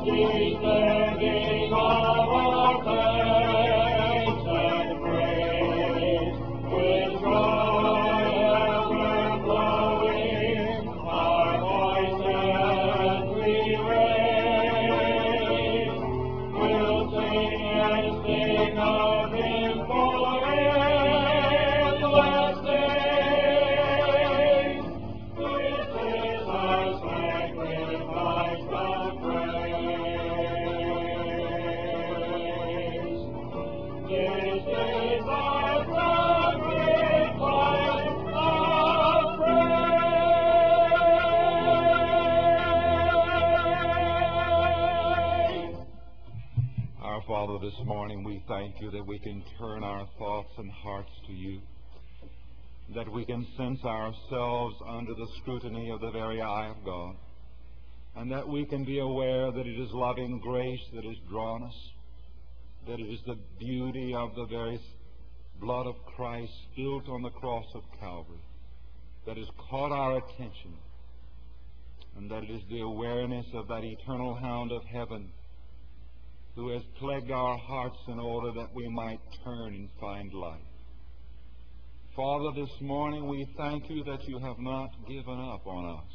deserving of our thanks and praise, with joy ever flowing, our voices we raise. We'll sing and sing of Him for endless days. This is our sacrifice of praise. This is our sacrifice of praise. Our Father, this morning we thank you that we can turn our thoughts and hearts to you, that we can sense ourselves under the scrutiny of the very eye of God, and that we can be aware that it is loving grace that has drawn us, that it is the beauty of the very blood of Christ spilt on the cross of Calvary that has caught our attention, and that it is the awareness of that eternal hound of heaven who has plagued our hearts in order that we might turn and find life. Father, this morning we thank you that you have not given up on us.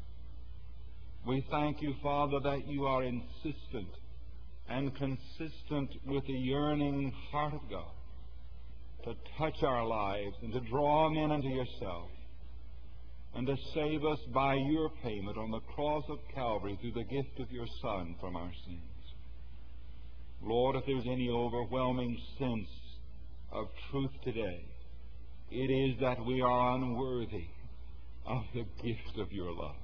We thank you, Father, that you are insistent and consistent with the yearning heart of God to touch our lives and to draw men unto yourself and to save us by your payment on the cross of Calvary through the gift of your Son from our sins. Lord, if there's any overwhelming sense of truth today, it is that we are unworthy of the gift of your love.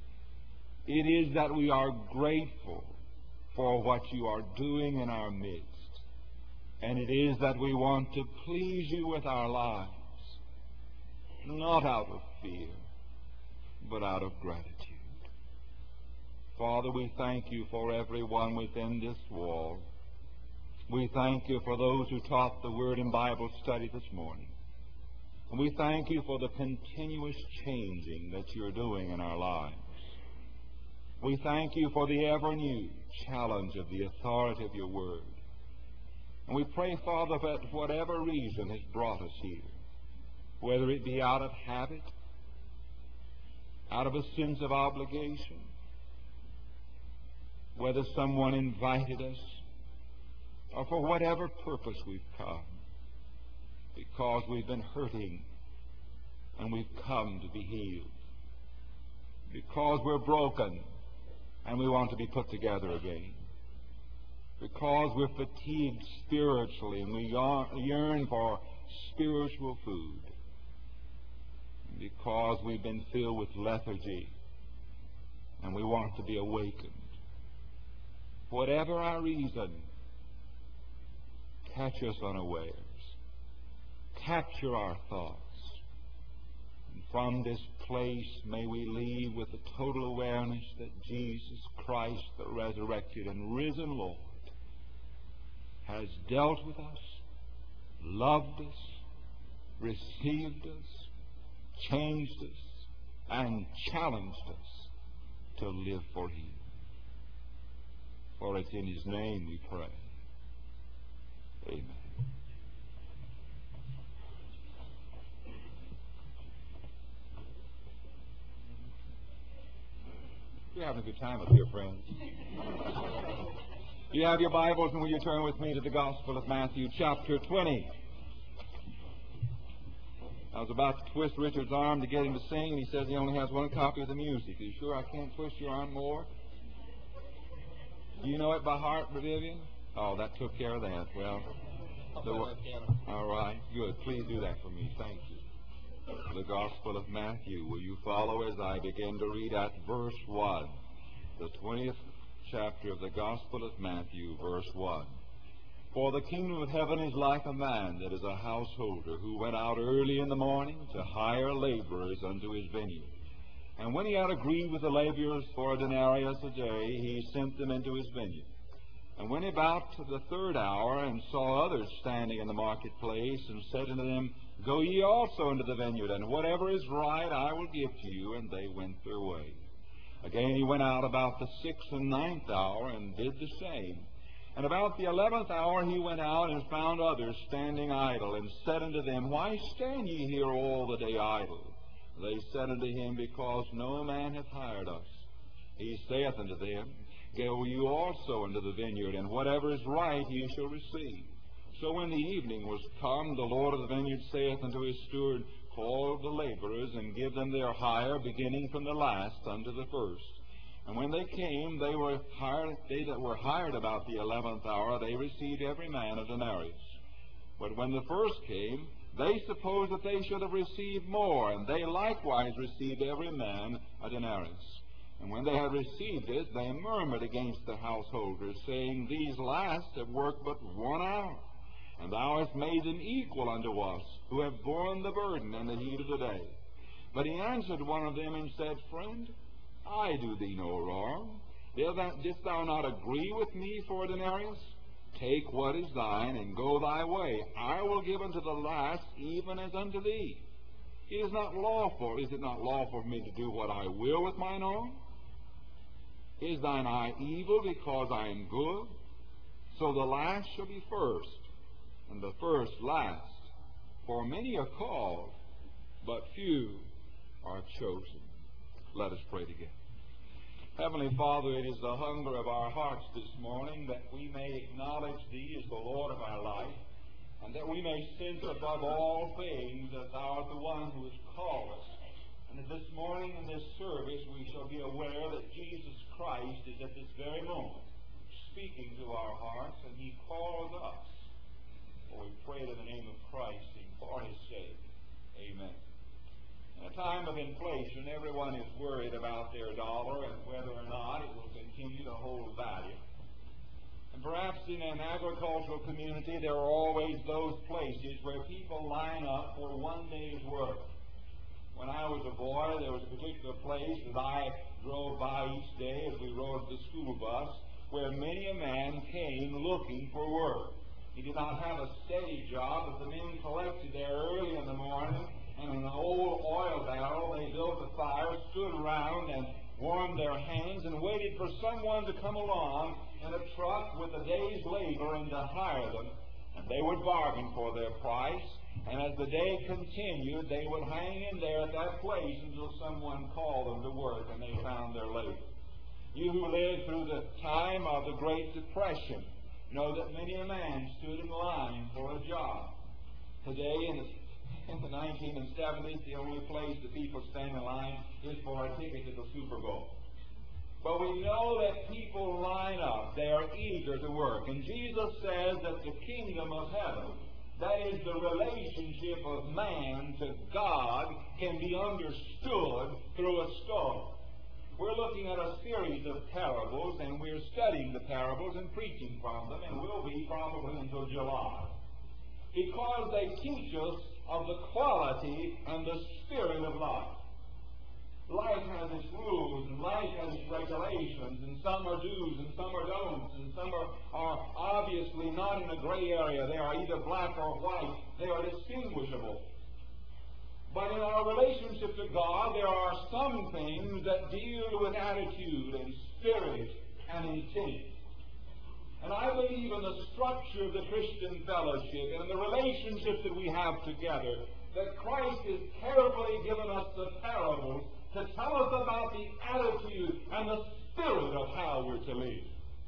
It is that we are grateful for what you are doing in our midst. And it is that we want to please you with our lives, not out of fear, but out of gratitude. Father, we thank you for everyone within this wall. We thank you for those who taught the Word in Bible study this morning. And we thank you for the continuous changing that you're doing in our lives. We thank you for the ever-new challenge of the authority of your Word. And we pray, Father, that whatever reason has brought us here, whether it be out of habit, out of a sense of obligation, whether someone invited us, or for whatever purpose we've come, because we've been hurting and we've come to be healed, because we're broken and we want to be put together again, because we're fatigued spiritually and we yearn for spiritual food, because we've been filled with lethargy and we want to be awakened. Whatever our reason, catch us unawares. Capture our thoughts. And from this place may we leave with the total awareness that Jesus Christ, the resurrected and risen Lord, has dealt with us, loved us, received us, changed us, and challenged us to live for Him. For it's in His name we pray. Amen. You're having a good time up here, friends. You have your Bibles, and will you turn with me to the Gospel of Matthew, chapter 20. I was about to twist Richard's arm to get him to sing, and he says he only has one copy of the music. Are you sure I can't twist your arm more? Do you know it by heart, Vivian? Oh, that took care of that. Well, all right, good. Please do that for me. Thank you. The Gospel of Matthew. Will you follow as I begin to read at verse 1? The 20th chapter of the Gospel of Matthew, verse 1. For the kingdom of heaven is like a man that is a householder who went out early in the morning to hire laborers unto his vineyard. And when he had agreed with the laborers for a denarius a day, he sent them into his vineyard. And went about to the third hour, and saw others standing in the marketplace, and said unto them, Go ye also into the vineyard, and whatever is right I will give to you. And they went their way. Again he went out about the 6th and 9th hour, and did the same. And about the 11th hour he went out, and found others standing idle, and said unto them, Why stand ye here all the day idle? They said unto him, Because no man hath hired us. He saith unto them, Go you also into the vineyard, and whatever is right ye shall receive. So when the evening was come, the Lord of the vineyard saith unto his steward, Call the laborers, and give them their hire, beginning from the last unto the first. And when they came, they that were hired about the 11th hour, they received every man a denarius. But when the first came, they supposed that they should have received more, and they likewise received every man a denarius. And when they had received it, they murmured against the householders, saying, These last have worked but 1 hour, and thou hast made them equal unto us, who have borne the burden and the heat of the day. But he answered one of them and said, Friend, I do thee no wrong. Didst thou not agree with me for a denarius? Take what is thine, and go thy way. I will give unto the last even as unto thee. Is it not lawful for me to do what I will with mine own? Is thine eye evil because I am good? So the last shall be first, and the first last. For many are called, but few are chosen. Let us pray together. Heavenly Father, it is the hunger of our hearts this morning that we may acknowledge Thee as the Lord of our life, and that we may sense above all things that Thou art the one who has called us. And that this morning in this service we shall be aware that Jesus Christ is at this very moment speaking to our hearts, and He calls us. For we pray it in the name of Christ and for His sake. Amen. In a time of inflation, everyone is worried about their dollar and whether or not it will continue to hold value. And perhaps in an agricultural community, there are always those places where people line up for one day's work. When I was a boy, there was a particular place that I drove by each day as we rode the school bus, where many a man came looking for work. He did not have a steady job, but the men collected there early in the morning, and in an old oil barrel they built a fire, stood around, and warmed their hands, and waited for someone to come along in a truck with a day's labor and to hire them. And they would bargain for their price, and as the day continued, they would hang in there at that place until someone called them to work and they found their labor. You who lived through the time of the Great Depression know that many a man stood in line for a job. Today, in the 1970s, the only place that people stand in line is for a ticket to the Super Bowl. But we know that people line up. They are eager to work. And Jesus says that the kingdom of heaven, that is the relationship of man to God, can be understood through a story. We're looking at a series of parables, and we're studying the parables and preaching from them, and will be probably until July, because they teach us of the quality and the spirit of life. Life has its rules, and life has its regulations, and some are do's and some are don'ts, and some are obviously not in a gray area. They are either black or white. They are distinguishable. But in our relationship to God, there are some things that deal with attitude and spirit and intent. And I believe in the structure of the Christian fellowship and in the relationships that we have together, that Christ has carefully given us the parables to tell us about the attitude and the spirit of how we're to live.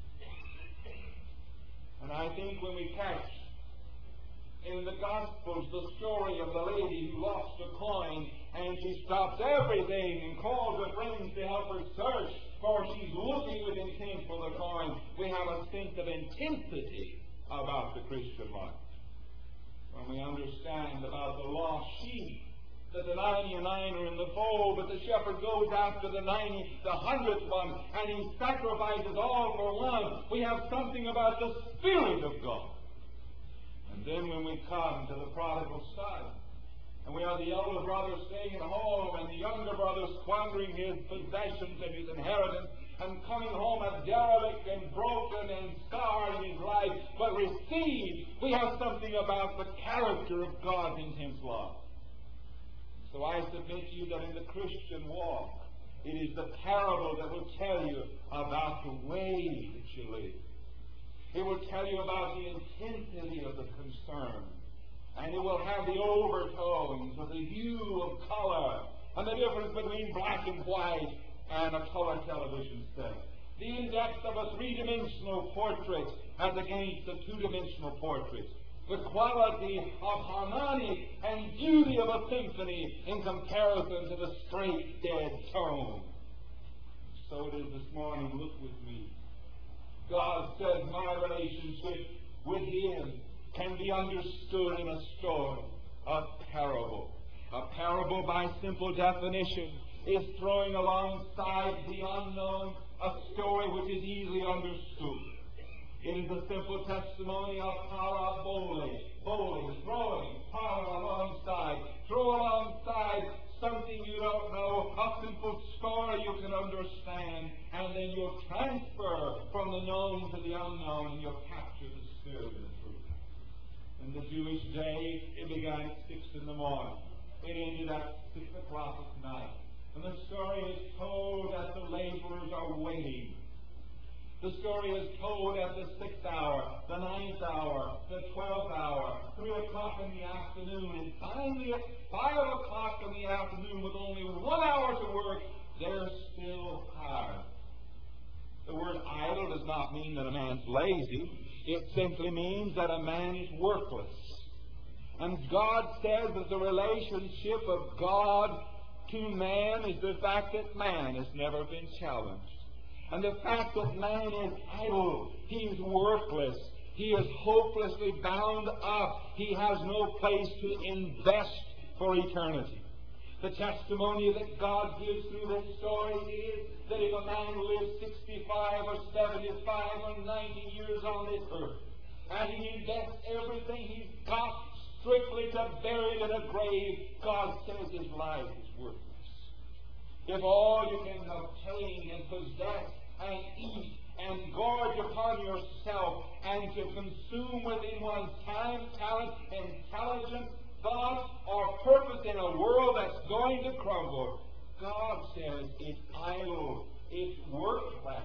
And I think when we catch in the Gospels the story of the lady who lost a coin, and she stops everything and calls her friends to help her search, for she's looking with intent for the coin, we have a sense of intensity about the Christian life. When we understand about the lost sheep, that the 99 are in the fold, but the shepherd goes after the 100th one, and he sacrifices all for one, we have something about the Spirit of God. And then when we come to the prodigal son, and we are the elder brother staying at home, and the younger brother squandering his possessions and his inheritance, and coming home a derelict and broken and scarred in his life, but received, we have something about the character of God's intense love. So I submit to you that in the Christian walk, It is the parable that will tell you about the way that you live. It will tell you about the intensity of the concern. And it will have the overtones of the hue of color and the difference between black and white and a color television set. The index of a three-dimensional portrait as against a two-dimensional portrait. The quality of harmonic and beauty of a symphony in comparison to the straight, dead tone. So it is this morning. Look with me. God says my relationship with Him can be understood in a story, a parable. A parable, by simple definition, is throwing alongside the unknown a story which is easily understood. It is a simple testimony of parabole, throwing power alongside. Throw alongside something you don't know, a simple story you can understand, and then you'll transfer from the known to the unknown, and you'll capture the spirit of the truth. In the Jewish day, it began at 6 in the morning. It ended at 6 o'clock at night. And the story is told as the laborers are waiting. The story is told at the 6th hour, the 9th hour, the 12th hour, 3 o'clock in the afternoon, and finally at 5 o'clock in the afternoon, with only 1 hour to work, they're still tired. The word idle does not mean that a man's lazy. It simply means that a man is worthless. And God says that the relationship of God to man is the fact that man has never been challenged. And the fact that man is idle, he is worthless, he is hopelessly bound up, he has no place to invest for eternity. The testimony that God gives through this story is that if a man lives 65 or 75 or 90 years on this earth, and he invests everything he's got strictly to bury it in a grave, God says his life is worthless. If all you can obtain and possess and eat and gorge upon yourself and to consume within one's time, talent, intelligence, thought, or purpose in a world that's going to crumble, God says it's idle, it's worthless,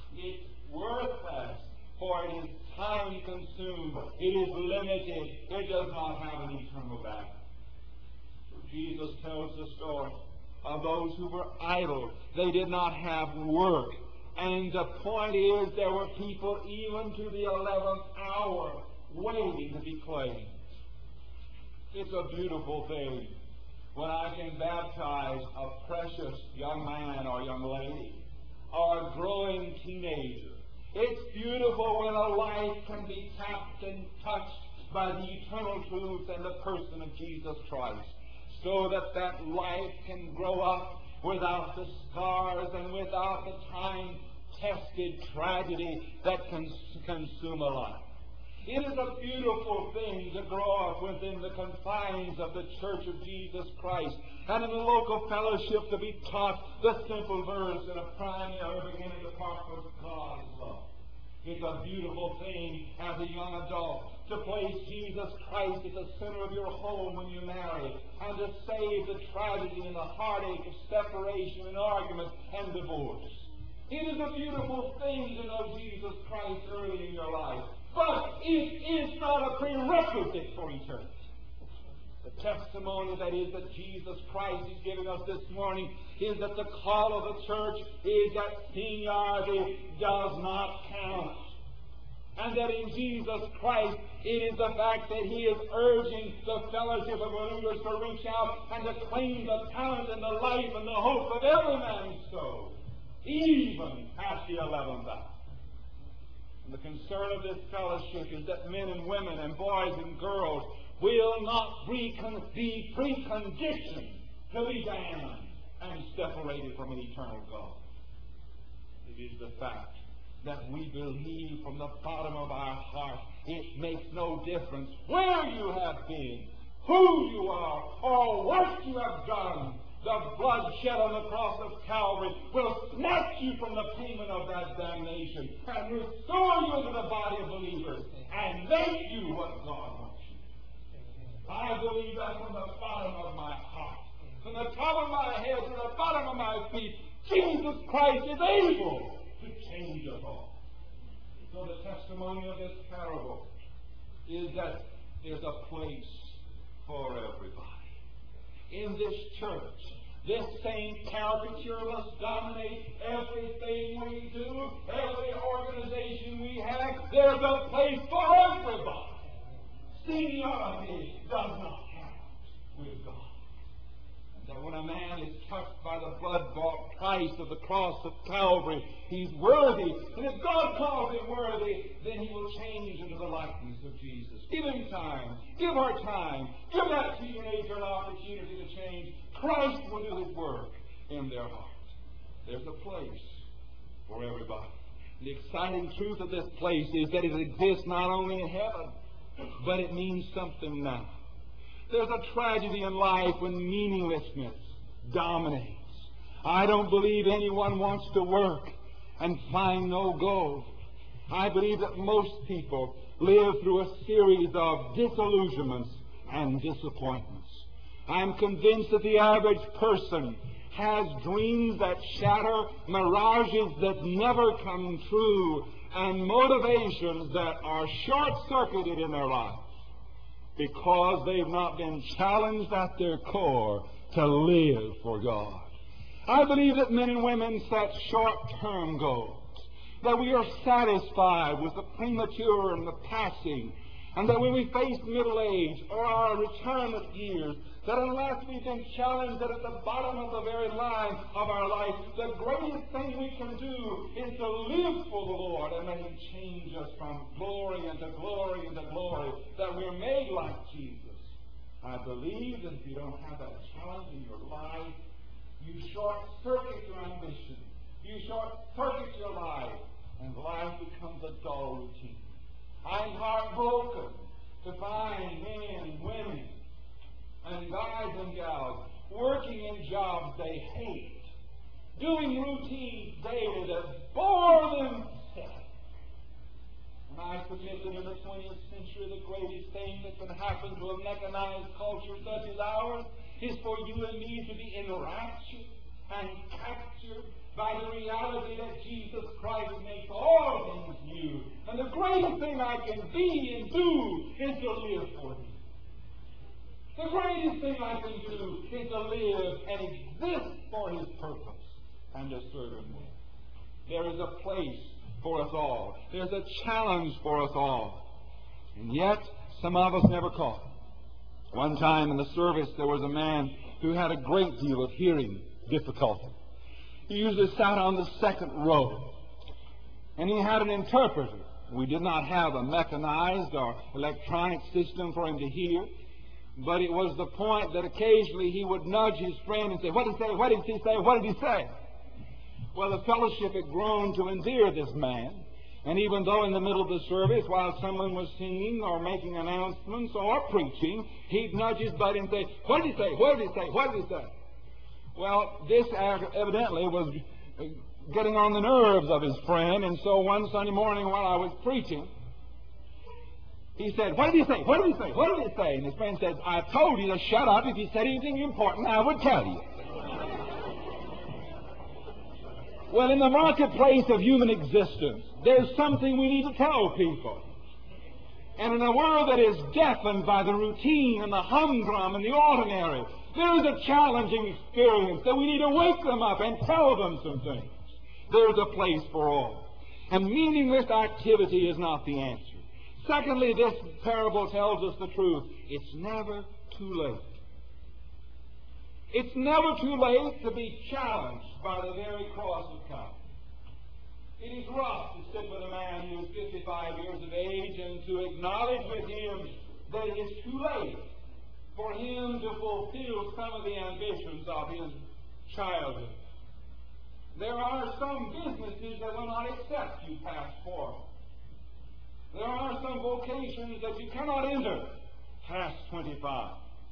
for it is time consumed, it is limited, it does not have an eternal value. So Jesus tells the story of those who were idle. They did not have work. And the point is, there were people even to the 11th hour waiting to be claimed. It's a beautiful thing when I can baptize a precious young man or young lady or a growing teenager. It's beautiful when a life can be tapped and touched by the eternal truth and the person of Jesus Christ, so that that life can grow up without the scars and without the time-tested tragedy that can consume a life. It is a beautiful thing to grow up within the confines of the Church of Jesus Christ and in the local fellowship to be taught the simple verse in a primary beginning to part with God is love. It's a beautiful thing as a young adult to place Jesus Christ at the center of your home when you marry, and to save the tragedy and the heartache of separation and argument and divorce. It is a beautiful thing to know Jesus Christ early in your life, but it is not a prerequisite for eternity. The testimony that is that Jesus Christ is giving us this morning is that the call of the church is that seniority does not count. And that in Jesus Christ, it is the fact that He is urging the fellowship of believers to reach out and to claim the talent and the life and the hope of every man's soul, even past the 11th hour. And the concern of this fellowship is that men and women and boys and girls will not be preconditioned to be damned and separated from an eternal God. It is the fact that we believe from the bottom of our heart. It makes no difference where you have been, who you are, or what you have done. The blood shed on the cross of Calvary will snatch you from the payment of that damnation and restore you to the body of believers and make you what God wants you. I believe that from the bottom of my heart, from the top of my head to the bottom of my feet. Jesus Christ is able to change us all. So the testimony of this parable is that there's a place for everybody. In this church, this same caricature must dominate everything we do, every organization we have. There's a place for everybody. Seniority does not count with God. That when a man is touched by the blood-bought price of the cross of Calvary, he's worthy. And if God calls him worthy, then he will change into the likeness of Jesus. Give him time. Give her time. Give that teenager an opportunity to change. Christ will do his work in their hearts. There's a place for everybody. The exciting truth of this place is that it exists not only in heaven, but it means something now. There's a tragedy in life when meaninglessness dominates. I don't believe anyone wants to work and find no goal. I believe that most people live through a series of disillusionments and disappointments. I'm convinced that the average person has dreams that shatter, mirages that never come true, and motivations that are short-circuited in their lives, because they've not been challenged at their core to live for God. I believe that men and women set short-term goals, that we are satisfied with the premature and the passing, and that when we face middle age or our retirement years, that unless we've been challenged that at the bottom of the very line of our life, the greatest thing we can do is to live for the Lord and let him change us from glory into glory into glory, that we're made like Jesus. I believe that if you don't have that challenge in your life, you short-circuit your ambition. You short-circuit your life, and life becomes a dull routine. I'm heartbroken to find men, women, and guys and gals working in jobs they hate, doing routines daily that bore them sick. And I submit that in the 20th century, the greatest thing that can happen to a mechanized culture such as ours is for you and me to be enraptured and captured by the reality that Jesus Christ makes all things new. And the greatest thing I can be and do is to live for him. The greatest thing I can do is to live and exist for his purpose and to serve him well. There is a place for us all. There's a challenge for us all. And yet, some of us never caught it. One time in the service, there was a man who had a great deal of hearing difficulty. He usually sat on the second row, and he had an interpreter. We did not have a mechanized or electronic system for him to hear, but it was the point that occasionally he would nudge his friend and say, "What did he say? What did he say? What did he say?" Well, the fellowship had grown to endear this man, and even though in the middle of the service, while someone was singing or making announcements or preaching, he'd nudge his buddy and say, "What did he say? What did he say? What did he say?" Well, this evidently was getting on the nerves of his friend, and so one Sunday morning while I was preaching, he said, "What did he say? What did he say? What did he say?" And his friend said, "I told you to shut up. If you said anything important, I would tell you." Well, in the marketplace of human existence, there's something we need to tell people. And in a world that is deafened by the routine and the humdrum and the ordinary, there is a challenging experience that we need to wake them up and tell them some things. There's a place for all. And meaningless activity is not the answer. Secondly, this parable tells us the truth. It's never too late. It's never too late to be challenged by the very cross of Calvary. It is rough to sit with a man who is 55 years of age and to acknowledge with him that it is too late for him to fulfill some of the ambitions of his childhood. There are some businesses that will not accept you past 40. There are some vocations that you cannot enter past 25.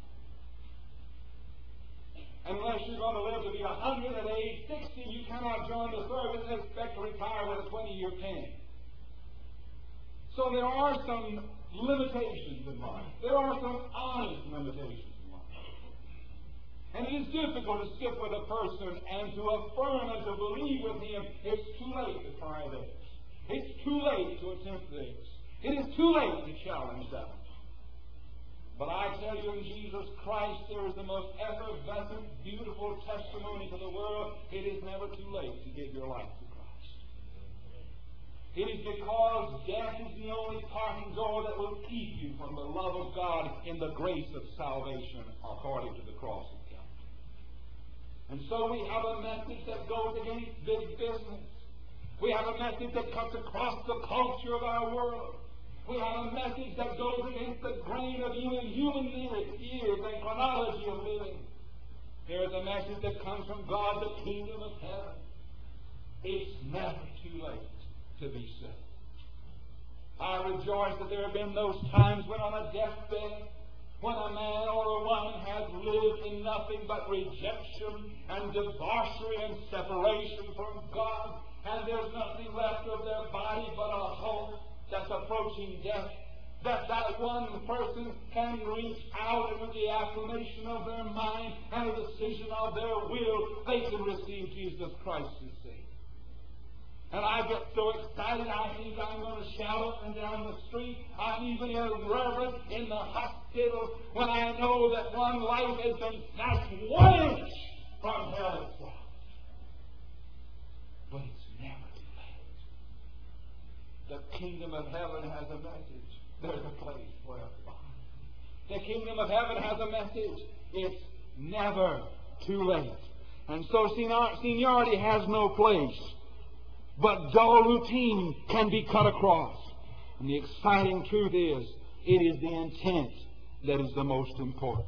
Unless you're going to live to be 100 at age 60, you cannot join the service and expect to retire with a 20-year pension. So there are some limitations in life. There are some honest limitations in life. And it is difficult to sit with a person and to affirm and to believe with him. It's too late to try this. It's too late to attempt this. It is too late to challenge that. But I tell you, in Jesus Christ, there is the most effervescent, beautiful testimony to the world. It is never too late to give your life to Christ. It is because death is the only parting door that will keep you from the love of God in the grace of salvation according to the cross of Calvary. And so we have a message that goes against big business. We have a message that cuts across the culture of our world. We have a message that goes against the grain of even human years and chronology of living. There is a message that comes from God, the kingdom of heaven. It's never too late to be saved. I rejoice that there have been those times when on a deathbed, when a man or a woman has lived in nothing but rejection and debauchery and separation from God, and there's nothing left of their body but a hope that's approaching death, that one person can reach out into the affirmation of their mind and a decision of their will. They can receive Jesus Christ as Savior. And I get so excited, I think I'm going to shout up and down the street. I'm even irreverent in the hospital when I know that one life has been snatched 1 inch from hell itself. But it's never too late. The kingdom of heaven has a message. There's a place for everybody. The kingdom of heaven has a message. It's never too late. And so seniority has no place. But dull routine can be cut across. And the exciting truth is, it is the intent that is the most important.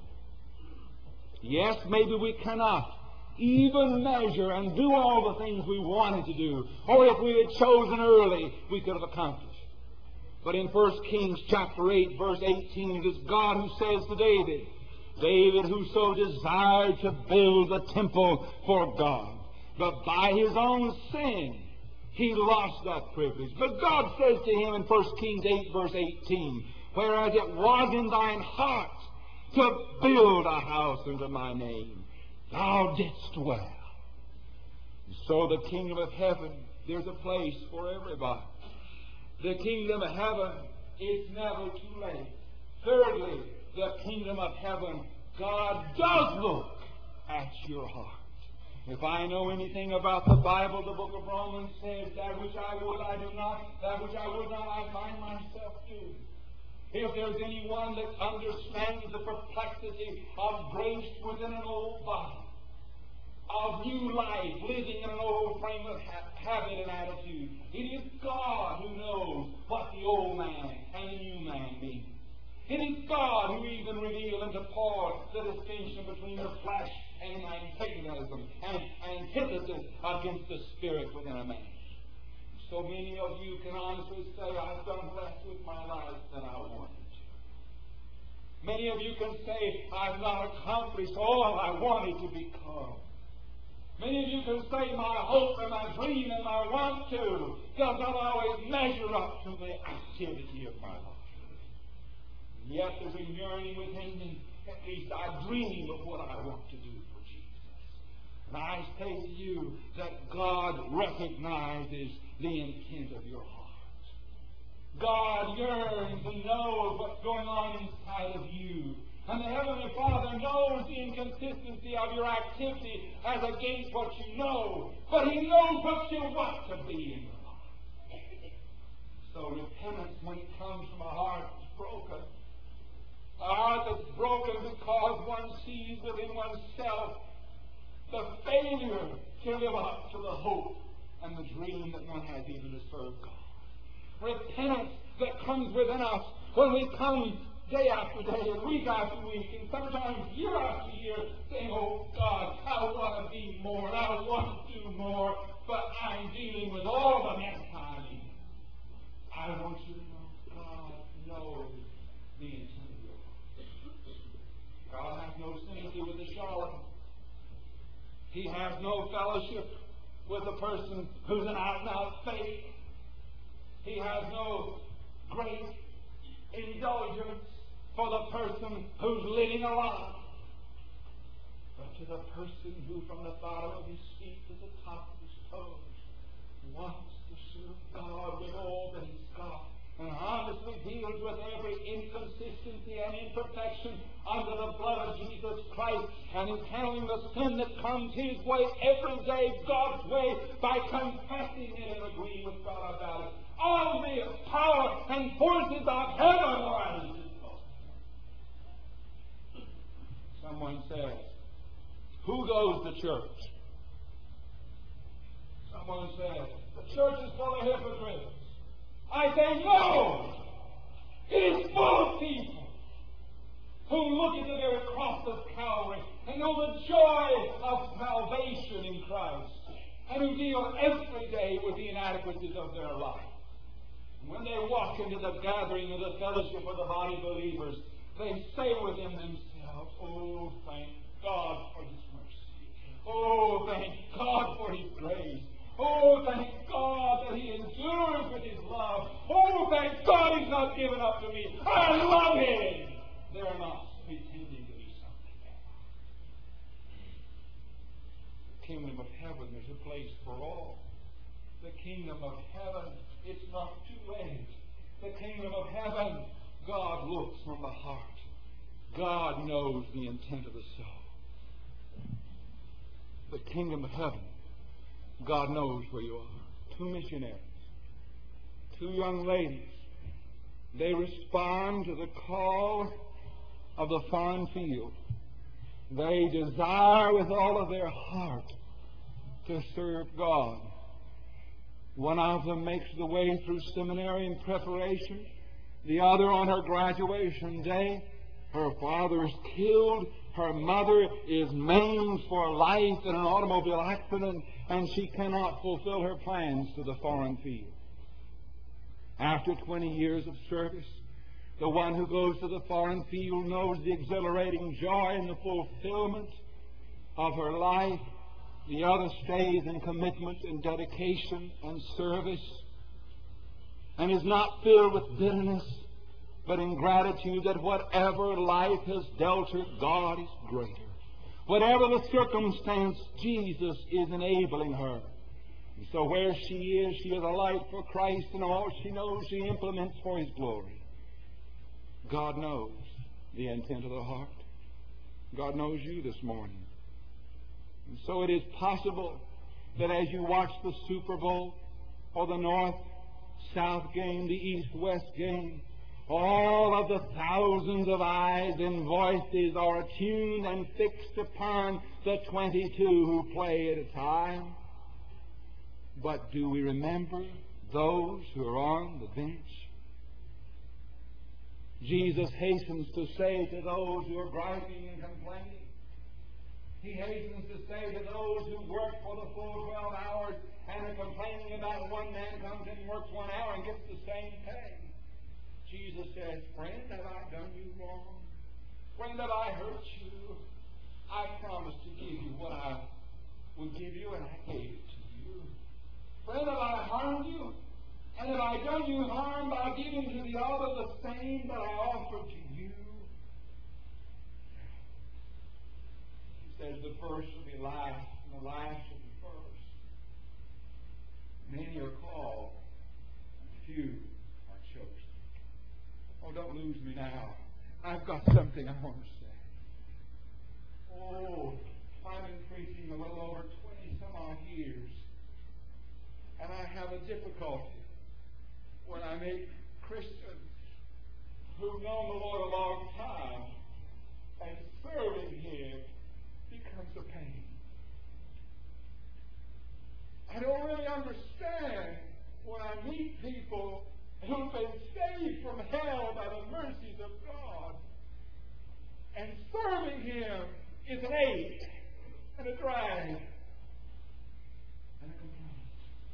Yes, maybe we cannot even measure and do all the things we wanted to do. Or if we had chosen early, we could have accomplished. But in 1 Kings chapter 8, verse 18, it is God who says to David, David who so desired to build a temple for God, but by his own sin, he lost that privilege. But God says to him in 1 Kings 8, verse 18, whereas it was in thine heart to build a house unto my name, thou didst well. And so the kingdom of heaven, there's a place for everybody. The kingdom of heaven is never too late. Thirdly, the kingdom of heaven, God does look at your heart. If I know anything about the Bible, the book of Romans says, that which I would I do not, that which I would not I find myself doing. If there's anyone that understands the perplexity of grace within an old body, of new life living in an old frame of habit and attitude, it is God who knows what the old man and the new man mean. It is God who even revealed unto Paul the distinction between the flesh and antagonism and antithesis against the spirit within a man. So many of you can honestly say, I've done less with my life than I wanted to. Many of you can say, I've not accomplished all I wanted to become. Many of you can say, my hope and my dream and my want to does not always measure up to the activity of my life. Yet there's a yearning within me. At least I dream of what I want to do for Jesus. And I say to you that God recognizes the intent of your heart. God yearns and knows what's going on inside of you. And the Heavenly Father knows the inconsistency of your activity as against what you know. But He knows what you want to be in your life. So repentance, when it comes from a heart that's broken, a heart that's broken because one sees within oneself the failure to live up to the hope and the dream that one has even to serve God. Repentance that comes within us when we come day after day and week after week and sometimes year after year saying, oh God, I want to be more and I want to do more, but I'm dealing with all the mess I'm in. I want you to know God knows the intent. God has no sympathy with the charlatan. He has no fellowship with a person who's an out-and-out fake. He has no great indulgence for the person who's living a lie. But to the person who from the bottom of his feet to the top of his toes wants to serve God with all that he's got, and honestly deals with every inconsistency and imperfection under the blood of Jesus Christ, and is handling the sin that comes his way every day God's way by confessing it and agreeing with God about it. All the power and forces of heaven are at his disposal. Someone says, who goes to church? Someone says, the church is full of hypocrites. I say, no! It is full of people who look at the very cross of Calvary and know the joy of salvation in Christ, and who deal every day with the inadequacies of their life. And when they walk into the gathering of the fellowship of the body of believers, they say within themselves, oh, thank God for his mercy. Oh, thank God for his grace. Oh, thank God that he endures with his love. Oh, thank God he's not given up to me. I love him. They're not pretending to be something else. The kingdom of heaven, there's a place for all. The kingdom of heaven, it's not too late. The kingdom of heaven, God looks from the heart. God knows the intent of the soul. The kingdom of heaven, God knows where you are. 2 missionaries, 2 young ladies, they respond to the call of the foreign field. They desire with all of their heart to serve God. One of them makes the way through seminary in preparation. The other on her graduation day. Her father is killed. Her mother is maimed for life in an automobile accident, and she cannot fulfill her plans to the foreign field. After 20 years of service, the one who goes to the foreign field knows the exhilarating joy and the fulfillment of her life. The other stays in commitment and dedication and service, and is not filled with bitterness, but in gratitude that whatever life has dealt her, God is greater. Whatever the circumstance, Jesus is enabling her. And so where she is a light for Christ, and all she knows she implements for his glory. God knows the intent of the heart. God knows you this morning. And so it is possible that as you watch the Super Bowl or the North-South game, the East-West game, all of the thousands of eyes and voices are attuned and fixed upon the 22 who play at a time. But do we remember those who are on the bench? Jesus hastens to say to those who are griping and complaining, he hastens to say to those who work for the full 12 hours and are complaining about one man comes in and works 1 hour and gets the same pay. Jesus says, friend, have I done you wrong? Friend, have I hurt you? I promised to give you what I would give you, and I gave it to you. Friend, have I harmed you? And have I done you harm by giving to the other the same that I offered to you? He says, the first shall be last, and the last shall be first. Many are called, and few are chosen. Oh, don't lose me now. I've got something I want to say. Oh, I'm in preaching a little over 20-some-odd years. And I have a difficulty when I meet Christians who've known the Lord a long time, and serving him becomes a pain. I don't really understand when I meet people who've been saved from hell by the mercies of God, and serving him is an ache and a drag and a complaint.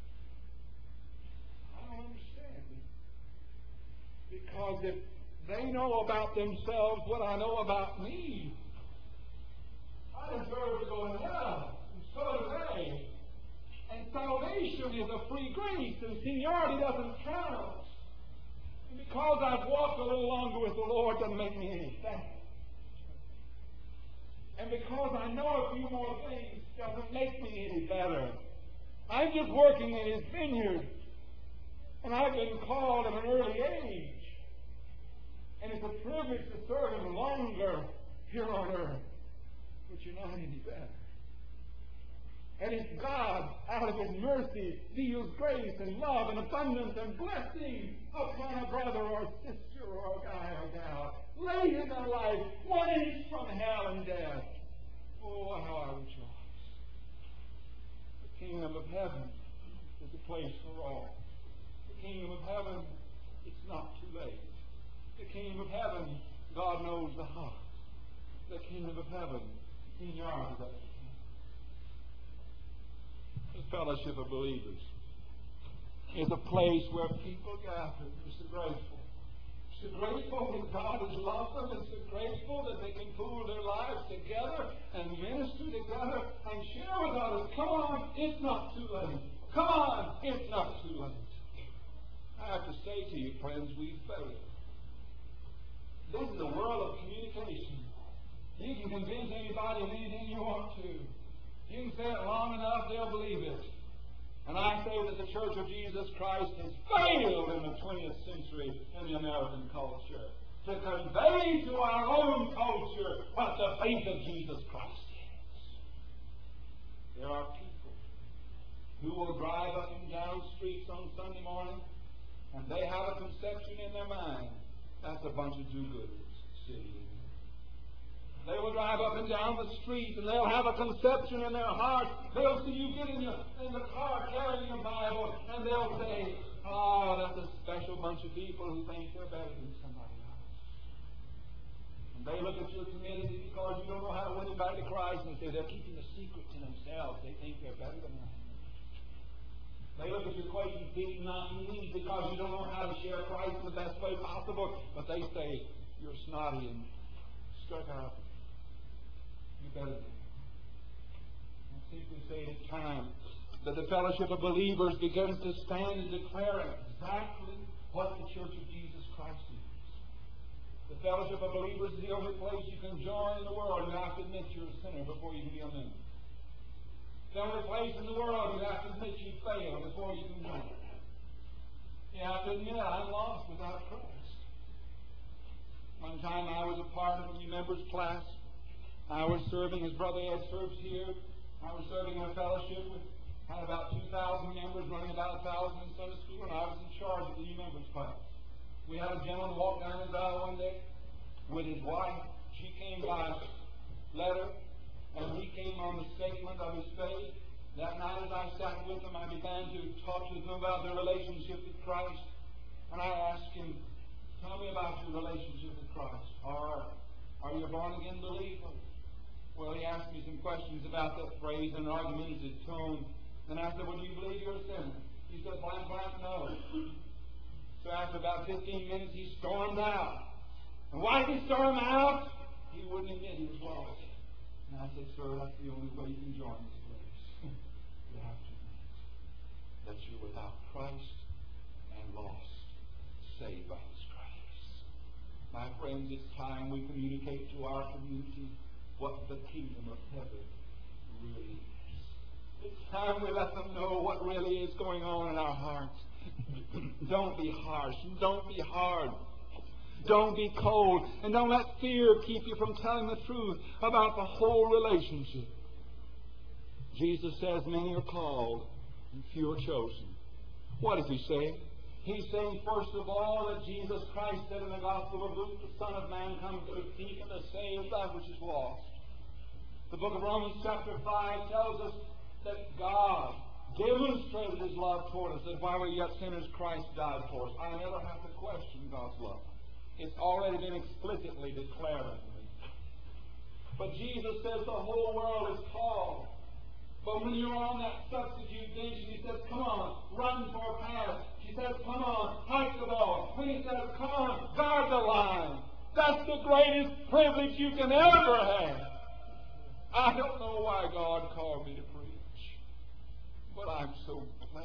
I don't understand it, because if they know about themselves what I know about me, I deserve to go to hell, and so do they. And salvation is a free grace, and seniority doesn't count. And because I've walked a little longer with the Lord doesn't make me any better. And because I know a few more things doesn't make me any better. I'm just working in His vineyard. And I've been called at an early age. And it's a privilege to serve Him longer here on earth. But you're not any better. And if God, out of His mercy, deals grace and love and abundance and blessing upon a brother or sister or a guy or gal, late in their life, 1 inch from hell and death, oh, how I rejoice. The kingdom of heaven is a place for all. The kingdom of heaven, it's not too late. The kingdom of heaven, God knows the heart. The kingdom of heaven, in your arms, the fellowship of believers is a place where people gather. They're so grateful. So grateful that God has loved them, and so grateful that they can pool their lives together and minister together and share with others. Come on, it's not too late. Come on, it's not too late. I have to say to you, friends, we've failed. This is a world of communication. You can convince anybody of anything you want to. You can say it long enough, they'll believe it. And I say that the Church of Jesus Christ has failed in the 20th century in the American culture to convey to our own culture what the faith of Jesus Christ is. There are people who will drive up and down streets on Sunday morning, and they have a conception in their mind. That's a bunch of do-gooders sitting in. They will drive up and down the street, and they'll have a conception in their heart. They'll see you get in the car carrying your Bible, and they'll say, oh, that's a special bunch of people who think they're better than somebody else. And they look at your community because you don't know how to win anybody to Christ, and say they're keeping a secret to themselves. They think they're better than us. They look at your quaking feet and not knees because you don't know how to share Christ in the best way possible. But they say you're snotty and stuck up. You're better than them. I simply say it's time that the fellowship of believers begins to stand and declare exactly what the Church of Jesus Christ is. The fellowship of believers is the only place you can join in the world. You have to admit you're a sinner before you can be a member. The only place in the world you have to admit you failed before you can join. You have to admit, I'm lost without Christ. One time I was a part of a new members class. I was serving, as Brother Ed serves here. I was serving in a fellowship with had about 2,000 members, running about 1,000 in Sunday school, and I was in charge of the new members class. We had a gentleman walk down the aisle one day with his wife. She came by letter, and he came on the statement of his faith. That night as I sat with him, I began to talk to him about their relationship with Christ. And I asked him, tell me about your relationship with Christ. Are you a born-again believer? Well, he asked me some questions about that phrase in an argumentative tone. And I said, well, do you believe you're a sinner? He said, blank, no. So after about 15 minutes, he stormed out. And why did he storm out? He wouldn't admit he was lost. And I said, sir, that's the only way you can join this place. You have to admit that you're without Christ and lost, saved by His grace. My friends, it's time we communicate to our community what the kingdom of heaven really is. It's time we let them know what really is going on in our hearts. Don't be harsh. Don't be hard. Don't be cold. And don't let fear keep you from telling the truth about the whole relationship. Jesus says many are called and few are chosen. What does He say? He's saying, first of all, that Jesus Christ said in the Gospel of Luke, the Son of Man comes to seek and to save that which is lost. The book of Romans chapter 5 tells us that God demonstrated His love toward us, that while we were yet sinners, Christ died for us. I never have to question God's love. It's already been explicitly declared unto me. But Jesus says the whole world is called. But when you're on that substitute bench and He says, come on, run for a pass. He says, come on, hike the ball. When He says, come on, guard the line. That's the greatest privilege you can ever have. I don't know why God called me to preach, but I'm so glad.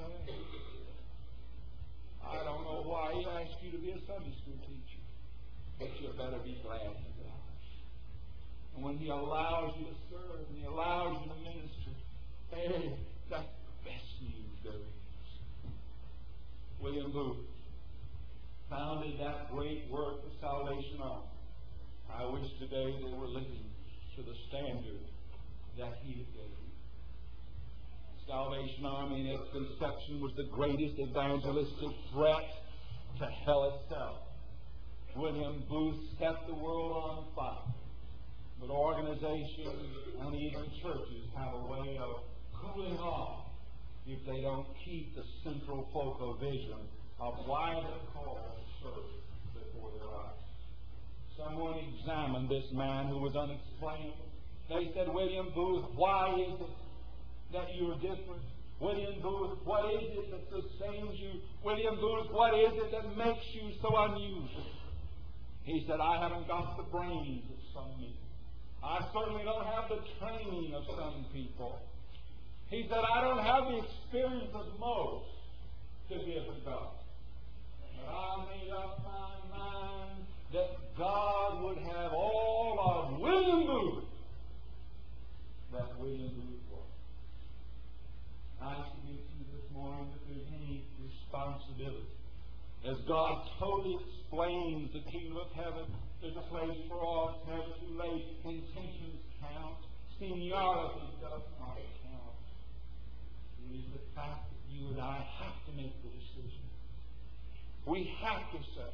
I don't know why He asked you to be a Sunday school teacher, but you better be glad He does. And when He allows you to serve and He allows you to minister, hey, that's the best news there is. William Booth founded that great work, the Salvation Army. I wish today they were living to the standard that he gave. The Salvation Army in its conception was the greatest evangelistic threat to hell itself. William Booth set the world on fire. But organizations and even churches have a way of cooling off if they don't keep the central focal vision of why they're called to serve before their eyes. Someone examined this man who was unexplainable. They said, William Booth, why is it that you're different? William Booth, what is it that sustains you? William Booth, what is it that makes you so unusual? He said, I haven't got the brains of some men. I certainly don't have the training of some people. He said, I don't have the experience of most to give to God. But I made up my mind that God would have all of William Booth that William Booth was. I submit to you this morning that there's any responsibility. As God totally explains the kingdom of heaven, there's a place for all. It's never too late. Intentions count. Seniority does not count. It is the fact that you and I have to make the decision. We have to say,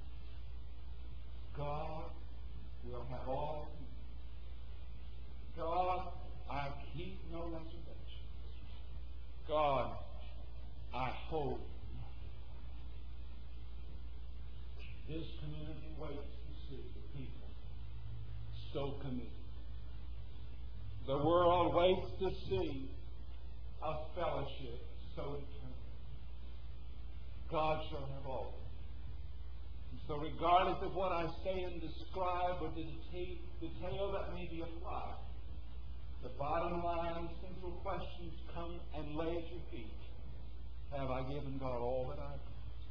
God will have all of me. God, I keep no reservations. God, I hold. This community waits to see the people so committed. The world waits to see a fellowship so eternal. God shall have all. And so regardless of what I say and describe or the detail that may be applied, the bottom line, central questions come and lay at your feet. Have I given God all that I've got?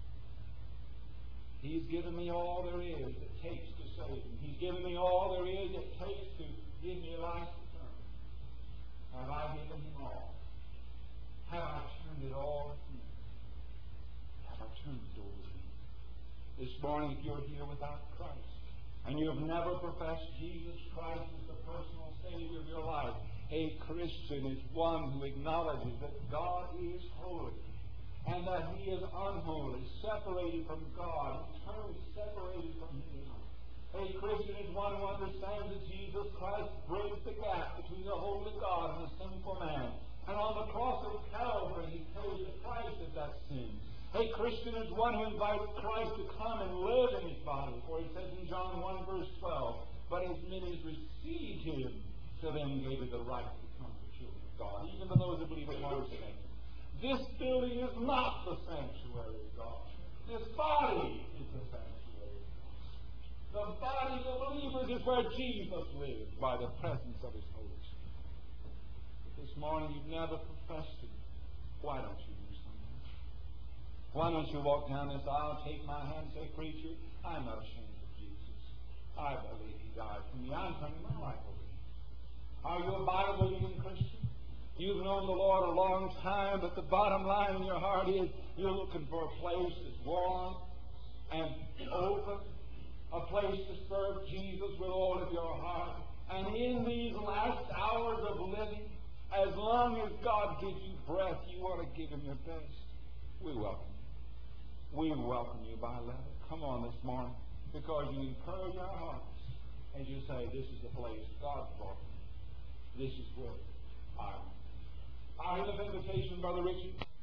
He's given me all there is it takes to save me. He's given me all there is it takes to give me life eternal. Have I given Him all? Have I turned it all to Him? Have I turned it over to Him? This morning, if you're here without Christ, and you have never professed Jesus Christ as the personal Savior of your life, a Christian is one who acknowledges that God is holy, and that he is unholy, separated from God, eternally separated from Him. A Christian is one who understands that Jesus Christ bridges the gap between the holy God and the sinful man. And on the cross of Calvary, He paid the price of that sin. A Christian is one who invites Christ to come and live in his body. For it says in John 1 verse 12, but as many as received Him, to them gave it the right to become the children of God, even to those who believe upon His name. This building is not the sanctuary of God. This body is the sanctuary of God. The body of believers is where Jesus lives by the presence of His Holy Spirit. But this morning you've never professed Him. Why don't you do something? Why don't you walk down this aisle, take my hand, and say, Preacher, I'm not ashamed of Jesus. I believe He died for me. I'm turning my life over to Him. Are you a Bible-believing Christian? You've known the Lord a long time, but the bottom line in your heart is you're looking for a place that's warm and open, a place to serve Jesus with all of your heart. And in these last hours of living, as long as God gives you breath, you want to give Him your best. We welcome you. We welcome you by letter. Come on this morning, because you encourage our hearts and you say, this is the place God brought me. This is where I am. Our invitation, Brother Richard.